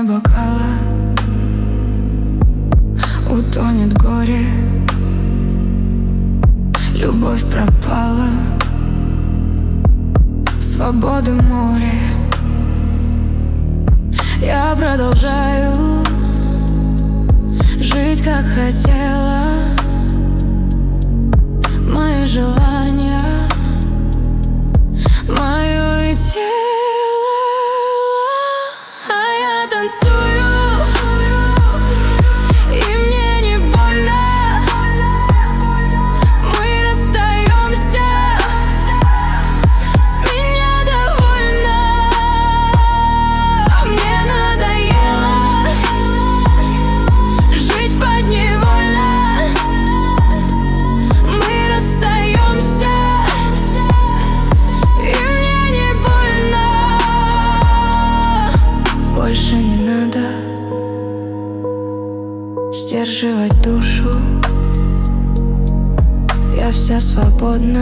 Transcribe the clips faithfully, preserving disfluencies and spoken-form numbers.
бокала утонет горе, любовь пропала, свободы море. Я продолжаю жить, как хотела. Мои желания, мое тело, а я танцую, и мне не больно. Мы расстаемся, с меня довольно. Мне надоело жить подневольно. Мы расстаемся, и мне не больно. Больше не надо сдерживать душу. Я вся свободна,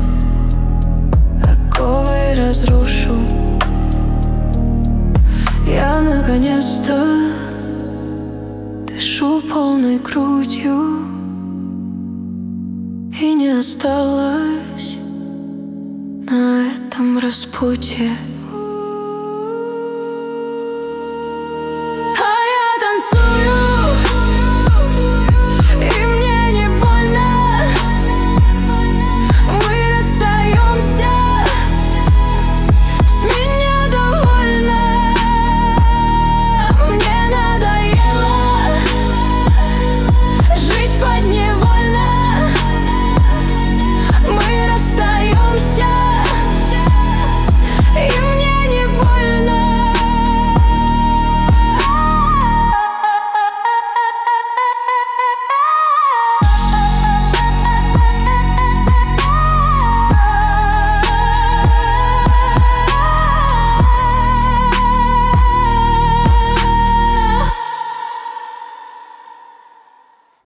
оковы разрушу. Я наконец-то дышу полной грудью, и не осталось на этом распутье